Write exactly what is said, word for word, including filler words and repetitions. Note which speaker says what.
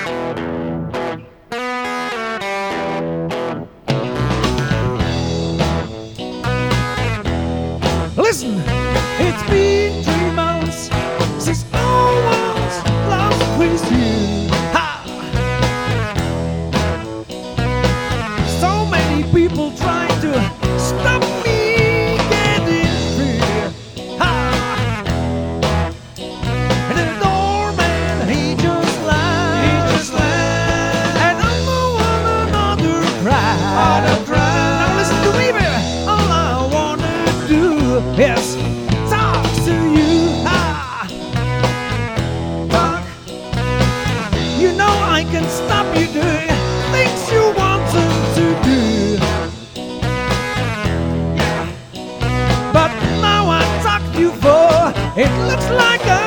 Speaker 1: Listen, it's been three months since no one's lost with you. Ha! So many people trying to stop me getting free. Ha! And the doorman, he just lied. He just lied. And I'm on another cry. Another cry. Now listen to me, baby. All I wanna do is talk to you. Ha! Talk. You know I can stop you doing things you want to do. Yeah. But now I talk you for, it looks like I